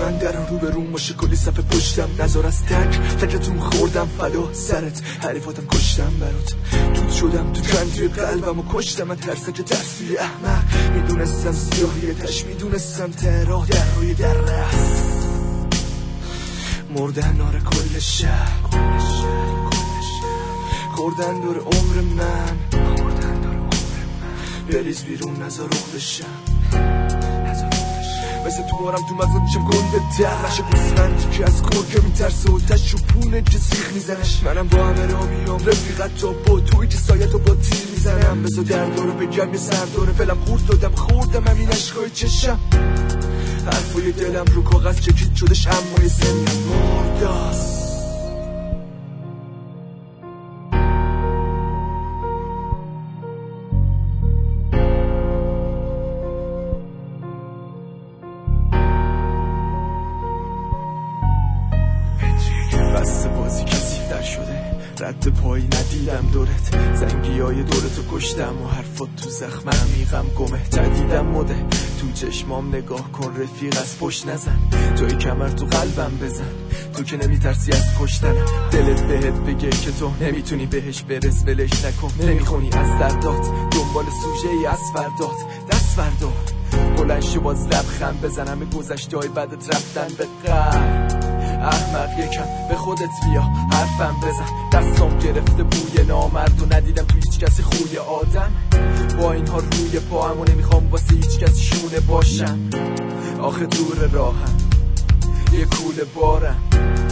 من در رو به روم باشه کلی صفحه پشتم نظر از تکتون خوردم فدا سرت حریفاتم کشتم برات دود شدم تو کندوی قلبم و کشتم من ترسک ترسی احمق میدونستم سیاهی تش میدونستم تراه در روی در رست مردن آره کل شهر کردن دور عمر من بریز بیرون نظر روح بشم مثل تو بارم تو مغزم میشم گنده در نشه گوسفندی که از گرگه میترسه و تش و پونه که سیخ میزنش منم با همه را میام رفیقت تا با توی که سایت و با تیر میزنم بذار درد رو بگم یه سرداره فلم خورد دادم خوردم همین عشقای چشم حرفای دلم رو کاغذ چکید شدش اما یه سنیم مرداست بسته بازی کثیف‌تر شده رد پایی ندیدم دورت زنگی های دورتو کشتم و حرفات تو زخم عمیقم گمه جدیدم مده تو چشمام نگاه کن رفیق از پشت نزن جای کمر تو قلبم بزن تو که نمیترسی از کشتنم دلت بهت بگه که تو نمیتونی بهش برس ولش نکن نمیخونی از دردات دنبال سوژه ای از فردات دست فردا بلند شو باز لبخند بزن همه گذشته های بدت رفتن به قهر احمق یکم به خودت بیا حرفم بزن دستم گرفته بوی نامرد و ندیدم تو هیچ کسی خوی آدم با اینها روی پاهم و نمیخوام واسه هیچ کسی شونه باشم آخه دور راهم یه کوله بارم